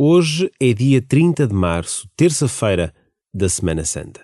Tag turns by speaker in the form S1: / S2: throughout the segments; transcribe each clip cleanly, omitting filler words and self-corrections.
S1: Hoje é dia 30 de março, terça-feira da Semana Santa.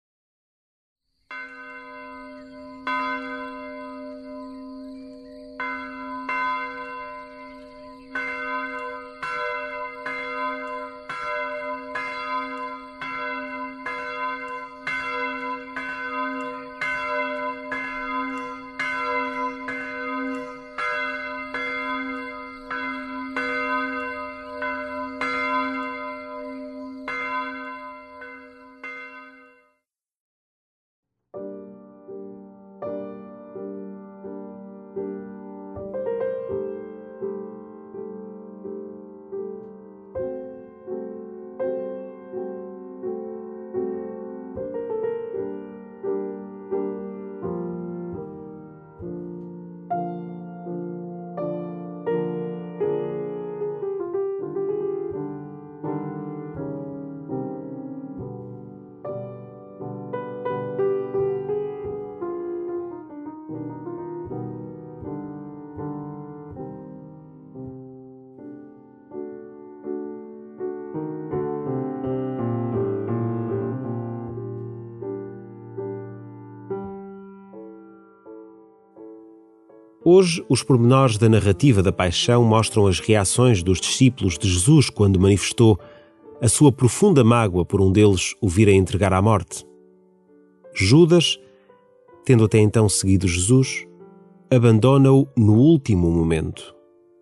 S1: Hoje, os pormenores da narrativa da paixão mostram as reações dos discípulos de Jesus quando manifestou a sua profunda mágoa por um deles o vir a entregar à morte. Judas, tendo até então seguido Jesus, abandona-o no último momento.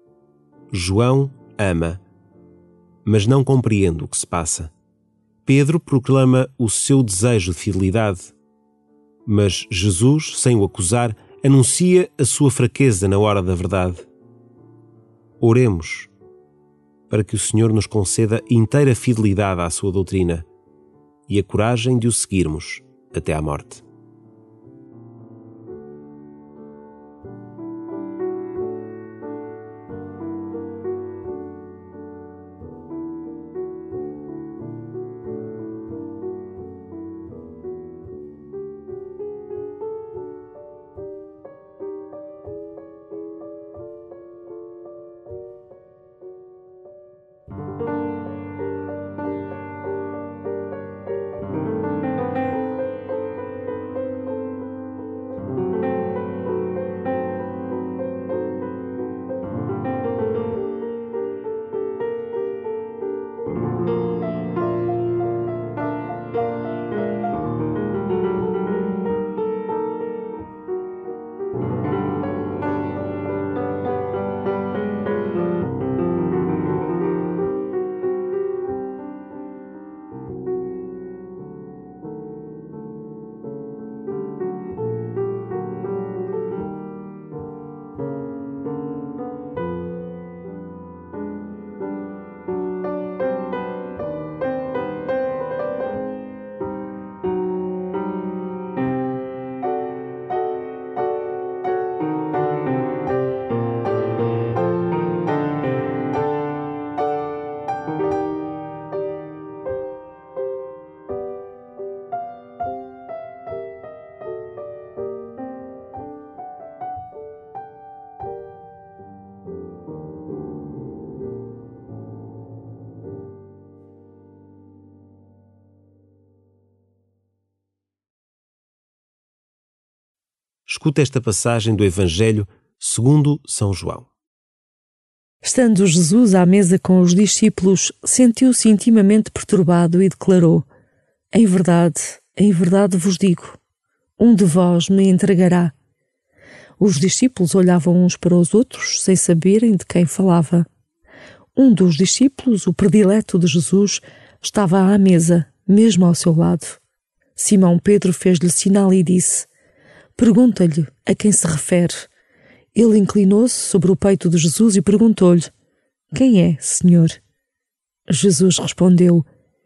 S1: João ama, mas não compreende o que se passa. Pedro proclama o seu desejo de fidelidade, mas Jesus, sem o acusar, anuncia a sua fraqueza na hora da verdade. Oremos para que o Senhor nos conceda inteira fidelidade à sua doutrina e a coragem de o seguirmos até à morte. Escuta esta passagem do Evangelho segundo São João.
S2: Estando Jesus à mesa com os discípulos, sentiu-se intimamente perturbado e declarou: em verdade vos digo, um de vós me entregará. Os discípulos olhavam uns para os outros, sem saberem de quem falava. Um dos discípulos, o predileto de Jesus, estava à mesa, mesmo ao seu lado. Simão Pedro fez-lhe sinal e disse: pergunta-lhe a quem se refere. Ele inclinou-se sobre o peito de Jesus e perguntou-lhe: quem é, Senhor? Jesus respondeu: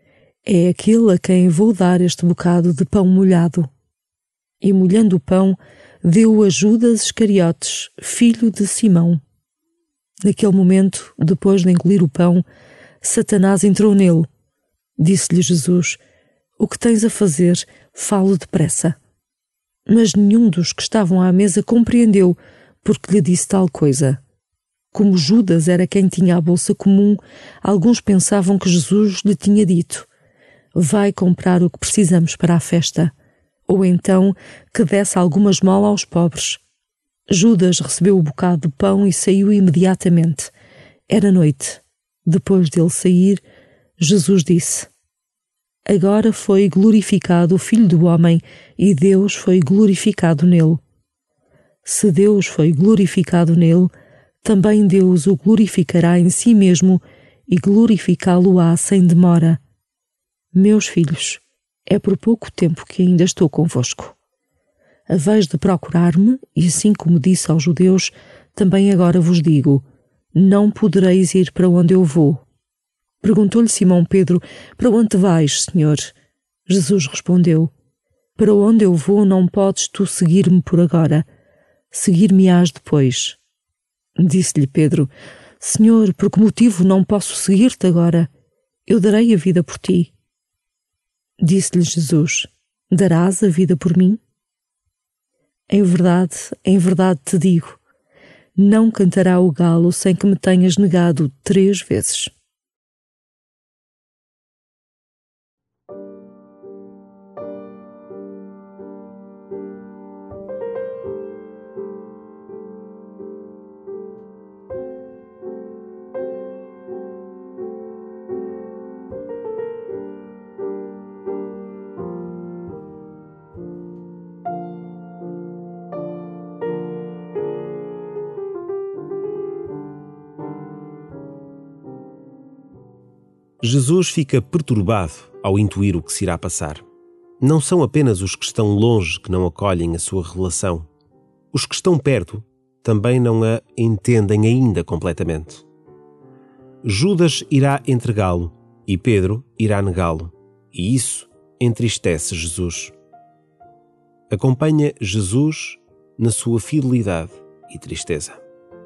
S2: é aquele a quem vou dar este bocado de pão molhado. E molhando o pão, deu-o a Judas Iscariotes, filho de Simão. Naquele momento, depois de engolir o pão, Satanás entrou nele. Disse-lhe Jesus: o que tens a fazer, falo depressa. Mas nenhum dos que estavam à mesa compreendeu porque lhe disse tal coisa. Como Judas era quem tinha a bolsa comum, alguns pensavam que Jesus lhe tinha dito: vai comprar o que precisamos para a festa, ou então que desse alguma esmola aos pobres. Judas recebeu o bocado de pão e saiu imediatamente. Era noite. Depois dele sair, Jesus disse: agora foi glorificado o Filho do Homem e Deus foi glorificado nele. Se Deus foi glorificado nele, também Deus o glorificará em si mesmo e glorificá-lo-á sem demora. Meus filhos, é por pouco tempo que ainda estou convosco. Haveis de procurar-me, e assim como disse aos judeus, também agora vos digo: não podereis ir para onde eu vou. Perguntou-lhe Simão Pedro: para onde vais, Senhor? Jesus respondeu: para onde eu vou não podes tu seguir-me por agora, seguir-me-ás depois. Disse-lhe Pedro: Senhor, por que motivo não posso seguir-te agora? Eu darei a vida por ti. Disse-lhe Jesus: darás a vida por mim? Em verdade te digo, não cantará o galo sem que me tenhas negado 3 vezes.
S1: Jesus fica perturbado ao intuir o que se irá passar. Não são apenas os que estão longe que não acolhem a sua revelação. Os que estão perto também não a entendem ainda completamente. Judas irá entregá-lo e Pedro irá negá-lo, e isso entristece Jesus. Acompanha Jesus na sua fidelidade e tristeza.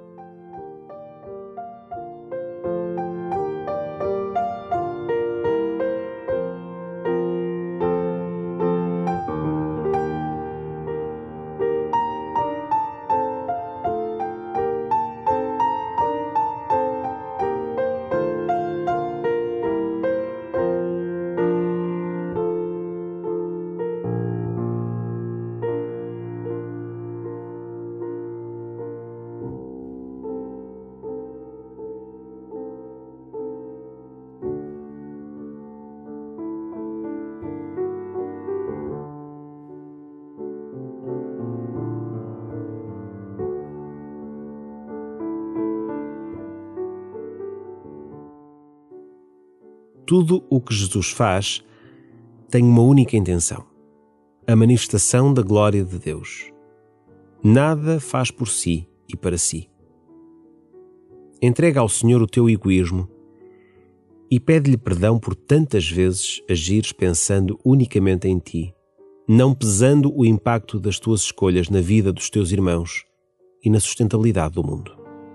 S1: Tudo o que Jesus faz tem uma única intenção: a manifestação da glória de Deus. Nada faz por si e para si. Entrega ao Senhor o teu egoísmo e pede-lhe perdão por tantas vezes agires pensando unicamente em ti, não pesando o impacto das tuas escolhas na vida dos teus irmãos e na sustentabilidade do mundo.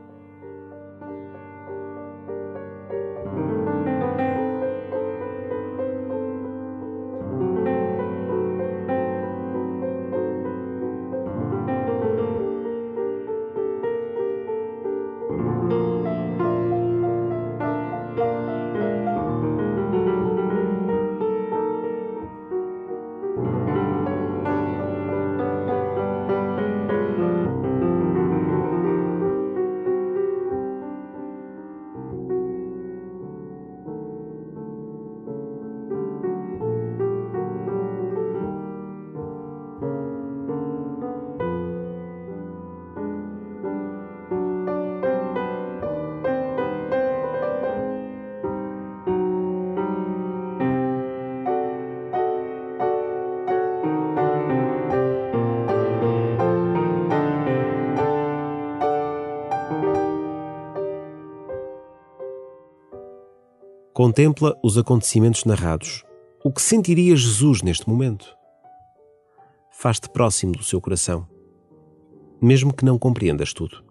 S1: Contempla os acontecimentos narrados. O que sentiria Jesus neste momento? Faz-te próximo do seu coração, mesmo que não compreendas tudo.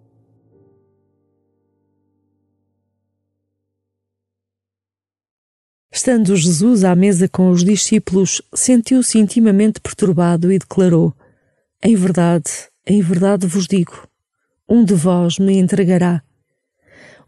S2: Estando Jesus à mesa com os discípulos, sentiu-se intimamente perturbado e declarou: em verdade vos digo, um de vós me entregará.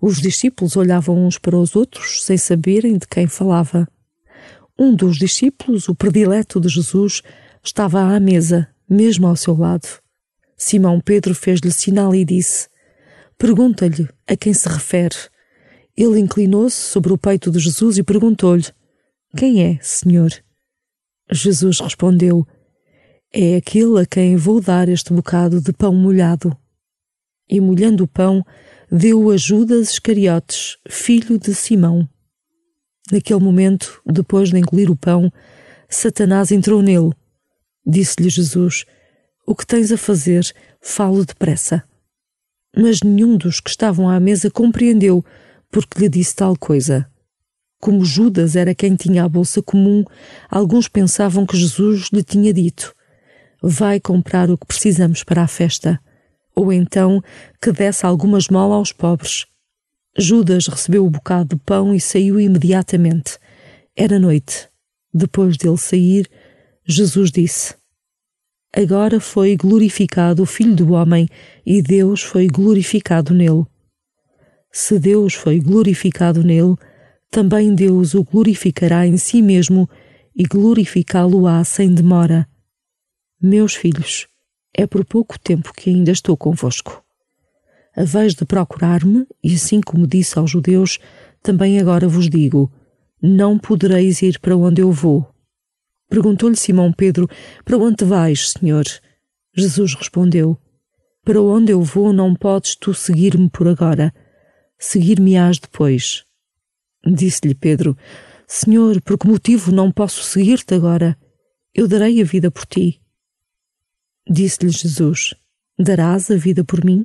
S2: Os discípulos olhavam uns para os outros sem saberem de quem falava. Um dos discípulos, o predileto de Jesus, estava à mesa, mesmo ao seu lado. Simão Pedro fez-lhe sinal e disse: pergunta-lhe a quem se refere. Ele inclinou-se sobre o peito de Jesus e perguntou-lhe: quem é, Senhor? Jesus respondeu: é aquele a quem vou dar este bocado de pão molhado. E molhando o pão, deu-o a Judas Iscariotes, filho de Simão. Naquele momento, depois de engolir o pão, Satanás entrou nele. Disse-lhe Jesus: o que tens a fazer, falo depressa. Mas nenhum dos que estavam à mesa compreendeu porque lhe disse tal coisa. Como Judas era quem tinha a bolsa comum, alguns pensavam que Jesus lhe tinha dito: vai comprar o que precisamos para a festa, ou então que desse alguma esmola aos pobres. Judas recebeu o bocado de pão e saiu imediatamente. Era noite. Depois dele sair, Jesus disse: agora foi glorificado o Filho do Homem e Deus foi glorificado nele. Se Deus foi glorificado nele, também Deus o glorificará em si mesmo e glorificá-lo-á sem demora. Meus filhos, é por pouco tempo que ainda estou convosco. Haveis de procurar-me, e assim como disse aos judeus, também agora vos digo: não podereis ir para onde eu vou. Perguntou-lhe Simão Pedro: para onde vais, Senhor? Jesus respondeu: para onde eu vou não podes tu seguir-me por agora. Seguir-me-ás depois. Disse-lhe Pedro: Senhor, por que motivo não posso seguir-te agora? Eu darei a vida por ti. Disse-lhe Jesus: darás a vida por mim?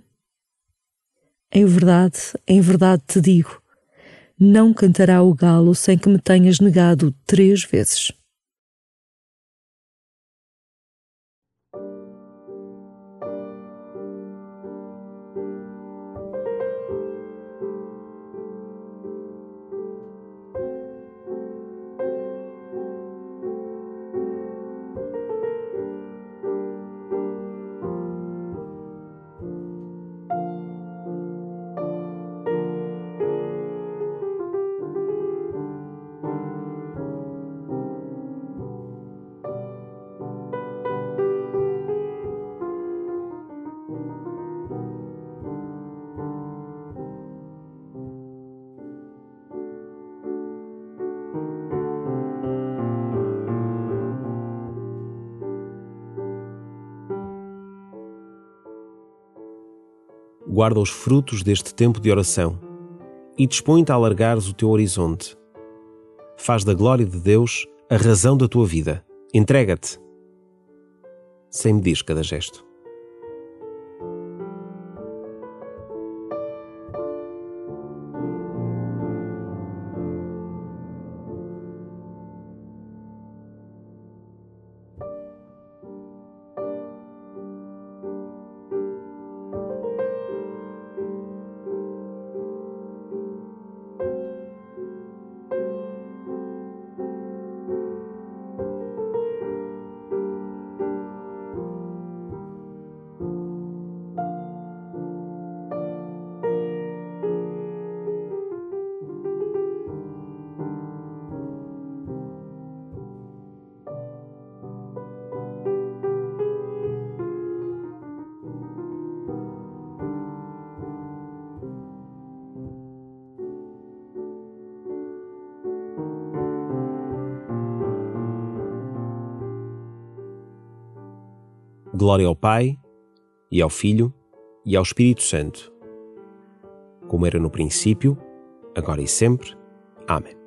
S2: Em verdade te digo, não cantará o galo sem que me tenhas negado 3 vezes.
S1: Guarda os frutos deste tempo de oração e dispõe-te a alargares o teu horizonte. Faz da glória de Deus a razão da tua vida. Entrega-te, sem medir cada gesto. Glória ao Pai, e ao Filho, e ao Espírito Santo, como era no princípio, agora e sempre. Amém.